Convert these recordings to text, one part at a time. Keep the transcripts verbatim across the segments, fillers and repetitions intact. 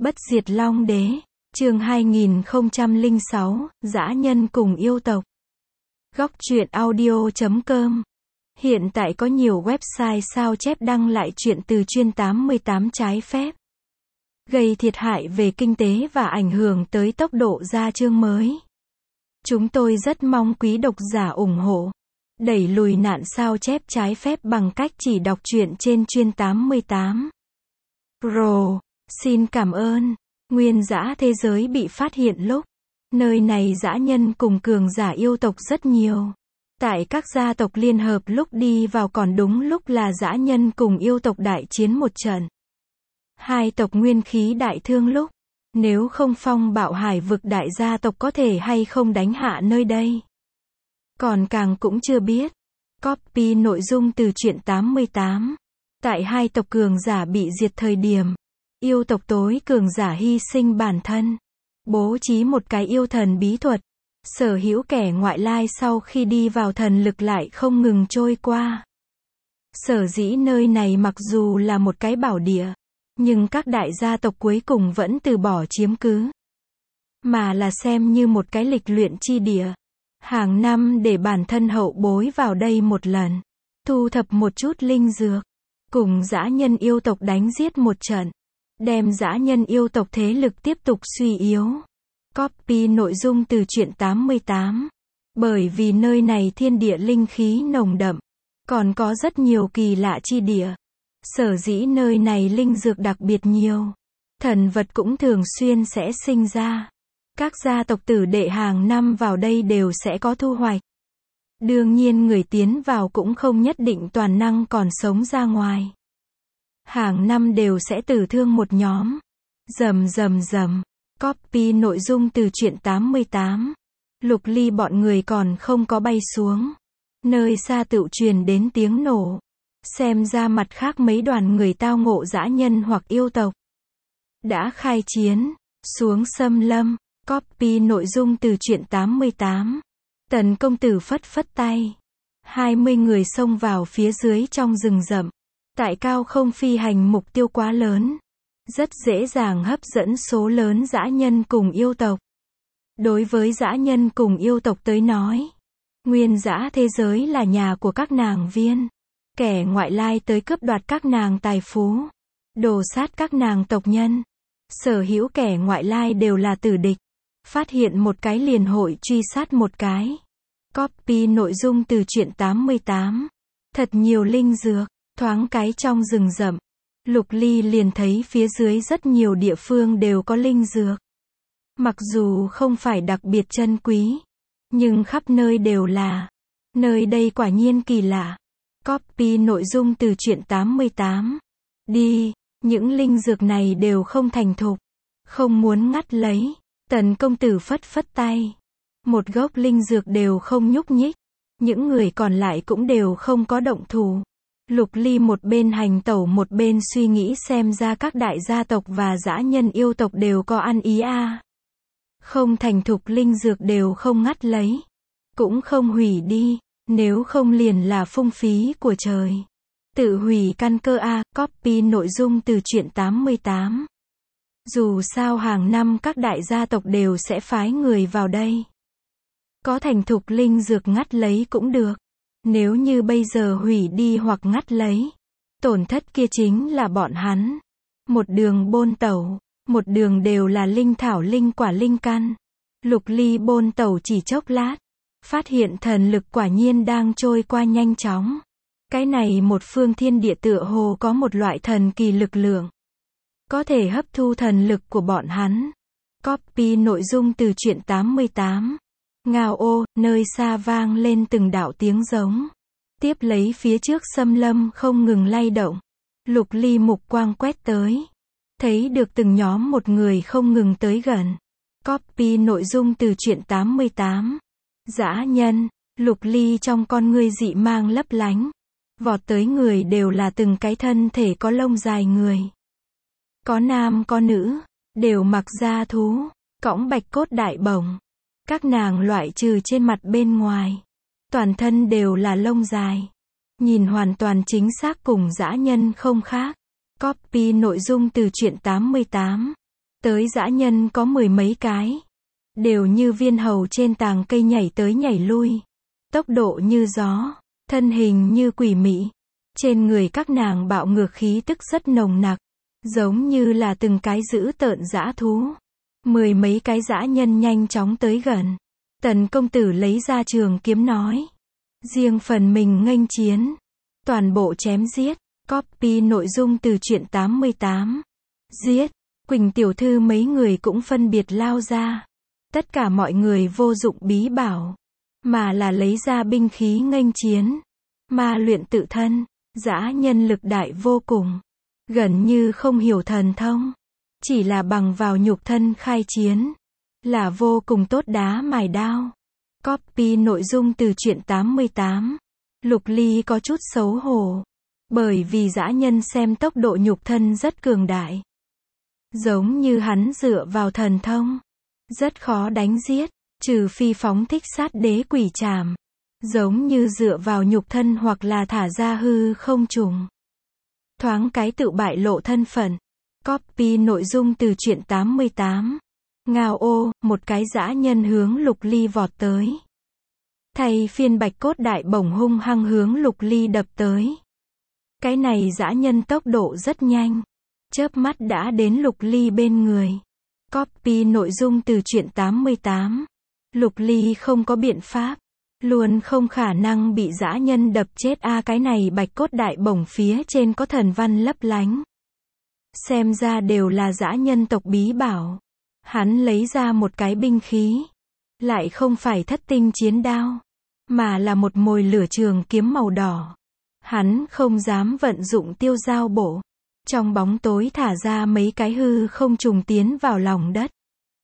Bất diệt Long Đế, chương hai nghìn không trăm lẻ sáu, dã nhân cùng yêu tộc. Góc truyện audio chấm com. Hiện tại có nhiều website sao chép đăng lại truyện từ chuyên tám mươi tám trái phép, gây thiệt hại về kinh tế và ảnh hưởng tới tốc độ ra chương mới. Chúng tôi rất mong quý độc giả ủng hộ, đẩy lùi nạn sao chép trái phép bằng cách chỉ đọc truyện trên chuyên tám mươi tám. Pro, xin cảm ơn. Nguyên dã thế giới bị phát hiện lúc nơi này dã nhân cùng cường giả yêu tộc rất nhiều. Tại các gia tộc liên hợp lúc đi vào còn đúng lúc là dã nhân cùng yêu tộc đại chiến một trận. Hai tộc nguyên khí đại thương lúc, nếu không phong bạo hải vực đại gia tộc có thể hay không đánh hạ nơi đây. Còn càng cũng chưa biết. Copy nội dung từ truyện tám mươi tám. Tại hai tộc cường giả bị diệt thời điểm, yêu tộc tối cường giả hy sinh bản thân, bố trí một cái yêu thần bí thuật, sở hữu kẻ ngoại lai sau khi đi vào thần lực lại không ngừng trôi qua. Sở dĩ nơi này mặc dù là một cái bảo địa, nhưng các đại gia tộc cuối cùng vẫn từ bỏ chiếm cứ, mà là xem như một cái lịch luyện chi địa. Hàng năm để bản thân hậu bối vào đây một lần, thu thập một chút linh dược, cùng dã nhân yêu tộc đánh giết một trận, đem dã nhân yêu tộc thế lực tiếp tục suy yếu. Copy nội dung từ truyện tám mươi tám. Bởi vì nơi này thiên địa linh khí nồng đậm, còn có rất nhiều kỳ lạ chi địa. Sở dĩ nơi này linh dược đặc biệt nhiều, thần vật cũng thường xuyên sẽ sinh ra. Các gia tộc tử đệ hàng năm vào đây đều sẽ có thu hoạch. Đương nhiên người tiến vào cũng không nhất định toàn năng còn sống ra ngoài. Hàng năm đều sẽ tử thương một nhóm. Rầm rầm rầm. Copy nội dung từ truyện tám mươi tám. Lục Ly bọn người còn không có bay xuống, nơi xa tựu truyền đến tiếng nổ. Xem ra mặt khác mấy đoàn người tao ngộ dã nhân hoặc yêu tộc đã khai chiến, xuống xâm lâm. Copy nội dung từ truyện tám mươi tám. Tần công tử phất phất tay. hai mươi người xông vào phía dưới trong rừng rậm. Tại cao không phi hành mục tiêu quá lớn, rất dễ dàng hấp dẫn số lớn dã nhân cùng yêu tộc. Đối với dã nhân cùng yêu tộc tới nói, nguyên dã thế giới là nhà của các nàng viên. Kẻ ngoại lai tới cướp đoạt các nàng tài phú, đồ sát các nàng tộc nhân. Sở hữu kẻ ngoại lai đều là tử địch. Phát hiện một cái liền hội truy sát một cái. Copy nội dung từ truyện tám mươi tám. Thật nhiều linh dược, thoáng cái trong rừng rậm. Lục Ly liền thấy phía dưới rất nhiều địa phương đều có linh dược. Mặc dù không phải đặc biệt chân quý, nhưng khắp nơi đều là. Nơi đây quả nhiên kỳ lạ. Copy nội dung từ truyện tám mươi tám. Đi, những linh dược này đều không thành thục, không muốn ngắt lấy. Tần công tử phất phất tay. Một gốc linh dược đều không nhúc nhích. Những người còn lại cũng đều không có động thủ. Lục Ly một bên hành tẩu một bên suy nghĩ xem ra các đại gia tộc và dã nhân yêu tộc đều có ăn ý a. À. Không thành thục linh dược đều không ngắt lấy, cũng không hủy đi, nếu không liền là phung phí của trời. Tự hủy căn cơ a. À. Copy nội dung từ truyện tám mươi tám. Dù sao hàng năm các đại gia tộc đều sẽ phái người vào đây. Có thành thục linh dược ngắt lấy cũng được. Nếu như bây giờ hủy đi hoặc ngắt lấy, tổn thất kia chính là bọn hắn. Một đường bôn tẩu, một đường đều là linh thảo linh quả linh căn. Lục Ly bôn tẩu chỉ chốc lát, phát hiện thần lực quả nhiên đang trôi qua nhanh chóng. Cái này một phương thiên địa tựa hồ có một loại thần kỳ lực lượng, có thể hấp thu thần lực của bọn hắn. Copy nội dung từ truyện tám mươi tám. Ngao ô, nơi xa vang lên từng đạo tiếng giống. Tiếp lấy phía trước xâm lâm không ngừng lay động. Lục Ly mục quang quét tới, thấy được từng nhóm một người không ngừng tới gần. Copy nội dung từ truyện tám mươi tám. Dã nhân. Lục Ly trong con ngươi dị mang lấp lánh. Vọt tới người đều là từng cái thân thể có lông dài người. Có nam có nữ, đều mặc da thú, cõng bạch cốt đại bổng. Các nàng loại trừ trên mặt bên ngoài, toàn thân đều là lông dài. Nhìn hoàn toàn chính xác cùng dã nhân không khác. Copy nội dung từ truyện tám mươi tám. tới dã nhân có mười mấy cái. Đều như viên hầu trên tàng cây nhảy tới nhảy lui. Tốc độ như gió, thân hình như quỷ mị. Trên người các nàng bạo ngược khí tức rất nồng nặc, giống như là từng cái dữ tợn dã thú. Mười mấy cái dã nhân nhanh chóng tới gần. Tần công tử lấy ra trường kiếm nói. Riêng phần mình nghênh chiến. Toàn bộ chém giết. Copy nội dung từ truyện tám mươi tám. Giết. Quỳnh tiểu thư mấy người cũng phân biệt lao ra. Tất cả mọi người vô dụng bí bảo, mà là lấy ra binh khí nghênh chiến. Ma luyện tự thân. Dã nhân lực đại vô cùng. Gần như không hiểu thần thông. Chỉ là bằng vào nhục thân khai chiến. Là vô cùng tốt đá mài đao. Copy nội dung từ truyện tám mươi tám. Lục Ly có chút xấu hổ. Bởi vì dã nhân xem tốc độ nhục thân rất cường đại. Giống như hắn dựa vào thần thông. Rất khó đánh giết. Trừ phi phóng thích sát đế quỷ trảm. Giống như dựa vào nhục thân hoặc là thả ra hư không trùng. Thoáng cái tự bại lộ thân phận. Copy nội dung từ truyện tám mươi tám. Ngao ô, một cái dã nhân hướng Lục Ly vọt tới. Thay phiên bạch cốt đại bổng hung hăng hướng Lục Ly đập tới. Cái này dã nhân tốc độ rất nhanh. Chớp mắt đã đến Lục Ly bên người. Copy nội dung từ truyện tám mươi tám. Lục Ly không có biện pháp. Luôn không khả năng bị dã nhân đập chết a à, cái này bạch cốt đại bổng phía trên có thần văn lấp lánh. Xem ra đều là dã nhân tộc bí bảo. Hắn lấy ra một cái binh khí. Lại không phải thất tinh chiến đao. Mà là một mồi lửa trường kiếm màu đỏ. Hắn không dám vận dụng tiêu giao bổ. Trong bóng tối thả ra mấy cái hư không trùng tiến vào lòng đất.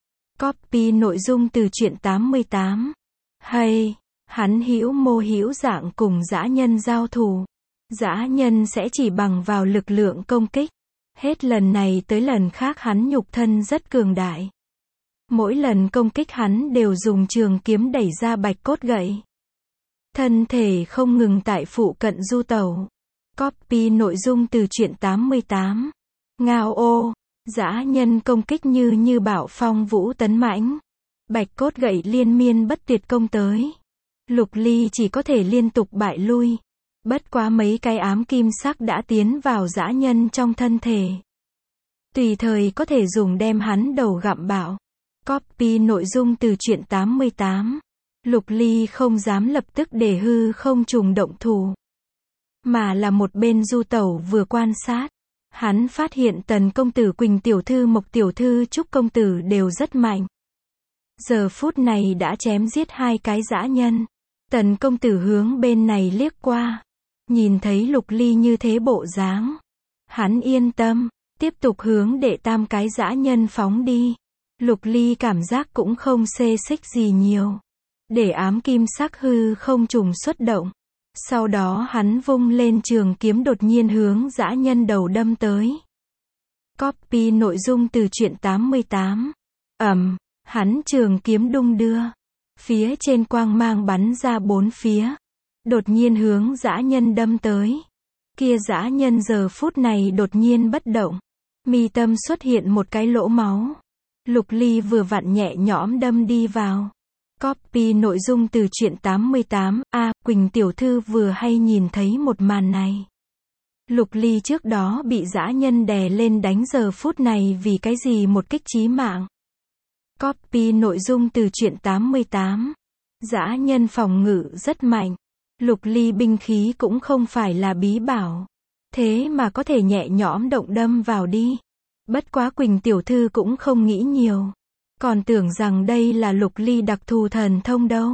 Copy nội dung từ truyện tám mươi tám. Hay, hắn hữu mô hữu dạng cùng dã nhân giao thủ. Dã nhân sẽ chỉ bằng vào lực lượng công kích. Hết lần này tới lần khác hắn nhục thân rất cường đại. Mỗi lần công kích hắn đều dùng trường kiếm đẩy ra bạch cốt gậy. Thân thể không ngừng tại phụ cận du tẩu. Copy nội dung từ truyện tám mươi tám. Ngao ô, dã nhân công kích như như bạo phong vũ tấn mãnh. Bạch cốt gậy liên miên bất tuyệt công tới. Lục Ly chỉ có thể liên tục bại lui. Bất quá mấy cái ám kim sắc đã tiến vào dã nhân trong thân thể. Tùy thời có thể dùng đem hắn đầu gặm bạo. Copy nội dung từ truyện tám mươi tám. Lục Ly không dám lập tức để hư không trùng động thủ. Mà là một bên du tẩu vừa quan sát. Hắn phát hiện Tần công tử Quỳnh tiểu thư Mộc tiểu thư Trúc công tử đều rất mạnh. Giờ phút này đã chém giết hai cái dã nhân. Tần công tử hướng bên này liếc qua. Nhìn thấy Lục Ly như thế bộ dáng. Hắn yên tâm. Tiếp tục hướng để tam cái dã nhân phóng đi. Lục Ly cảm giác cũng không xê xích gì nhiều. Để ám kim sắc hư không trùng xuất động. Sau đó hắn vung lên trường kiếm đột nhiên hướng dã nhân đầu đâm tới. Copy nội dung từ truyện tám mươi tám. Ầm, hắn trường kiếm đung đưa. Phía trên quang mang bắn ra bốn phía. Đột nhiên hướng dã nhân đâm tới. Kia dã nhân giờ phút này đột nhiên bất động. Mi tâm xuất hiện một cái lỗ máu. Lục Ly vừa vặn nhẹ nhõm đâm đi vào. Copy nội dung từ truyện tám mươi tám. A, à, Quỳnh tiểu thư vừa hay nhìn thấy một màn này. Lục Ly trước đó bị dã nhân đè lên đánh giờ phút này vì cái gì một kích chí mạng. Copy nội dung từ truyện tám mươi tám. Dã nhân phòng ngự rất mạnh. Lục Ly binh khí cũng không phải là bí bảo. Thế mà có thể nhẹ nhõm động đâm vào đi. Bất quá Quỳnh tiểu thư cũng không nghĩ nhiều. Còn tưởng rằng đây là Lục Ly đặc thù thần thông đâu.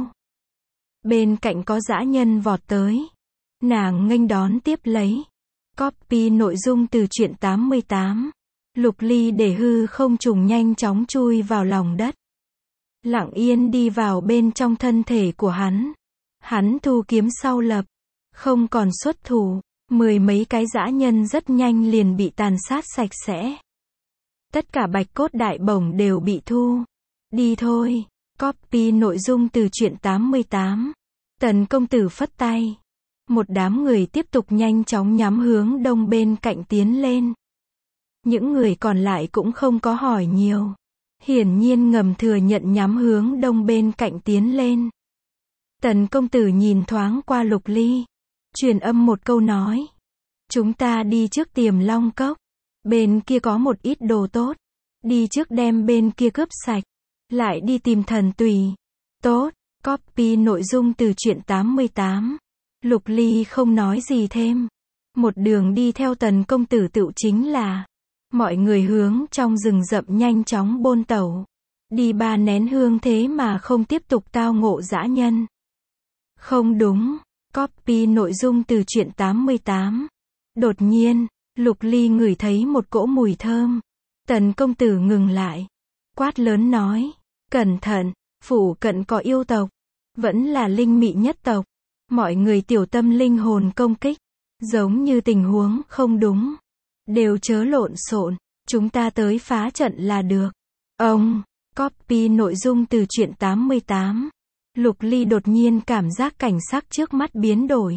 Bên cạnh có dã nhân vọt tới. Nàng nghênh đón tiếp lấy. Copy nội dung từ truyện tám mươi tám. Lục Ly để hư không trùng nhanh chóng chui vào lòng đất. Lặng yên đi vào bên trong thân thể của hắn. Hắn thu kiếm sau lập. Không còn xuất thủ. Mười mấy cái dã nhân rất nhanh liền bị tàn sát sạch sẽ. Tất cả bạch cốt đại bổng đều bị thu. Đi thôi. Copy nội dung từ truyện tám mươi tám. Tần công tử phất tay. Một đám người tiếp tục nhanh chóng nhắm hướng đông bên cạnh tiến lên. Những người còn lại cũng không có hỏi nhiều. Hiển nhiên ngầm thừa nhận nhắm hướng đông bên cạnh tiến lên. Tần công tử nhìn thoáng qua Lục Ly. Truyền âm một câu nói. Chúng ta đi trước Tiềm Long Cốc. Bên kia có một ít đồ tốt. Đi trước đem bên kia cướp sạch. Lại đi tìm thần tùy. Tốt. Copy nội dung từ truyện tám mươi tám. Lục Ly không nói gì thêm. Một đường đi theo tần công tử tựu chính là. Mọi người hướng trong rừng rậm nhanh chóng bôn tẩu. Đi ba nén hương thế mà không tiếp tục tao ngộ dã nhân. Không đúng. Copy nội dung từ truyện tám mươi tám. Đột nhiên, Lục Ly ngửi thấy một cỗ mùi thơm. Tần công tử ngừng lại. Quát lớn nói. Cẩn thận, phủ cận có yêu tộc. Vẫn là linh mị nhất tộc. Mọi người tiểu tâm linh hồn công kích. Giống như tình huống không đúng. Đều chớ lộn xộn. Chúng ta tới phá trận là được. Ông, copy nội dung từ truyện tám mươi tám. Lục Ly đột nhiên cảm giác cảnh sắc trước mắt biến đổi.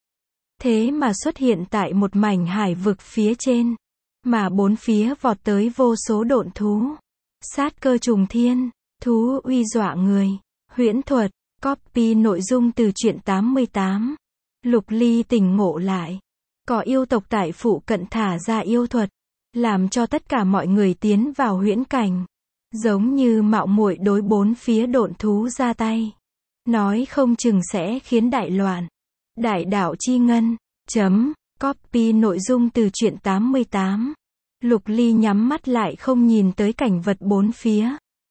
Thế mà xuất hiện tại một mảnh hải vực phía trên. Mà bốn phía vọt tới vô số độn thú. Sát cơ trùng thiên, thú uy dọa người. Huyễn thuật, copy nội dung từ truyện tám mươi tám. Lục Ly tỉnh ngộ lại. Có yêu tộc tại phụ cận thả ra yêu thuật. Làm cho tất cả mọi người tiến vào huyễn cảnh. Giống như mạo muội đối bốn phía độn thú ra tay. Nói không chừng sẽ khiến đại loạn. Đại đạo chi ngân. Chấm. Copy nội dung từ truyện tám mươi tám. Lục Ly nhắm mắt lại không nhìn tới cảnh vật bốn phía.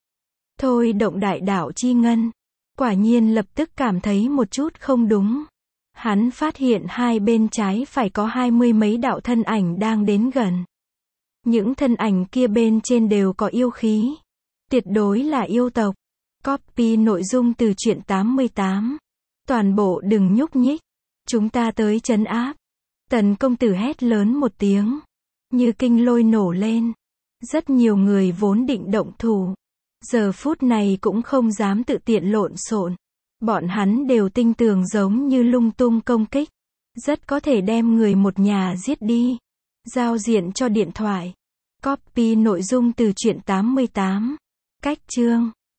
Thôi động đại đạo chi ngân. Quả nhiên lập tức cảm thấy một chút không đúng. Hắn phát hiện hai bên trái phải có hai mươi mấy đạo thân ảnh đang đến gần. Những thân ảnh kia bên trên đều có yêu khí. Tuyệt đối là yêu tộc. Copy nội dung từ truyện tám mươi tám. Toàn bộ đừng nhúc nhích. Chúng ta tới trấn áp. Tần công tử hét lớn một tiếng. Như kinh lôi nổ lên. Rất nhiều người vốn định động thủ. Giờ phút này cũng không dám tự tiện lộn xộn. Bọn hắn đều tinh tường giống như lung tung công kích. Rất có thể đem người một nhà giết đi. Giao diện cho điện thoại. Copy nội dung từ truyện tám mươi tám. Cách chương.